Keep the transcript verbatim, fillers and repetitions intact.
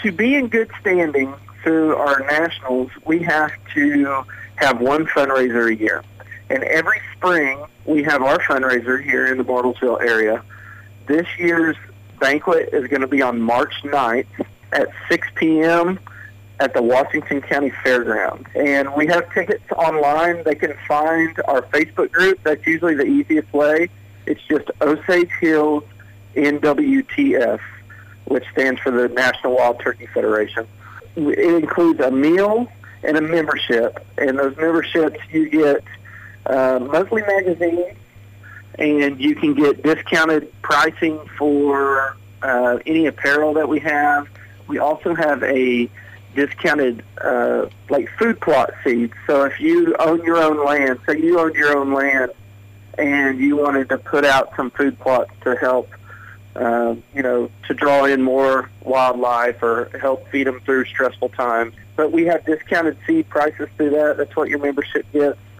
To be in good standing through our nationals, we have to have one fundraiser a year. And every spring, we have our fundraiser here in the Bartlesville area. This year's banquet is going to be on March ninth at six p.m. at the Washington County Fairgrounds. And we have tickets online. They can find our Facebook group. That's usually the easiest way. It's just Osage Hills N W T F, which stands for the National Wild Turkey Federation. It includes a meal and a membership. And those memberships, you get uh, monthly magazines, and you can get discounted pricing for uh, any apparel that we have. We also have a discounted uh, like food plot seeds. So if you own your own land, say you owned your own land and you wanted to put out some food plots to help, uh, you know, to draw in more wildlife or help feed them through stressful times. But we have discounted seed prices through that. That's what your membership gets.